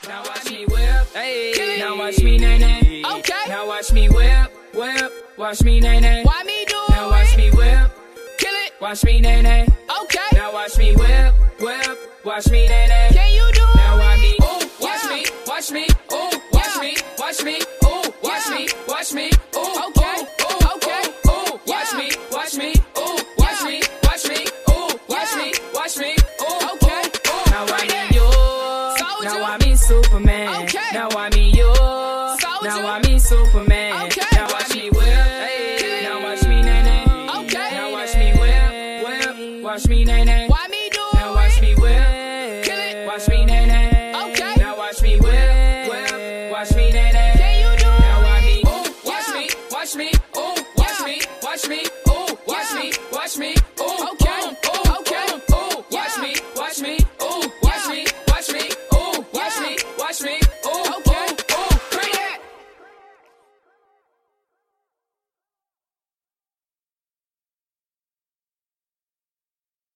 Now watch me whip. Hey. Now watch me nay nay. Okay. Now watch me whip, whip. Watch me nay nay. Why me do it? Now watch me whip. Kill it. Watch me nay nay. Okay. Now watch me whip, whip. Watch me nay nay. Can you do it? Now watch me. Ooh, Watch yeah. me. Watch me. Ooh. Watch me. Watch me. Ooh. Watch Yeah. me. Watch me. Ooh. Okay. Ooh. Okay. Ooh. Watch Yeah. me. Watch me. Ooh. Watch Yeah. me. Watch me. Ooh. Watch Yeah. me. Watch me. Ooh. Okay. Ooh. Now I Right there. mean you. Soldier. Now I mean Superman. Okay. Now I mean you. Soldier. Now I mean Superman.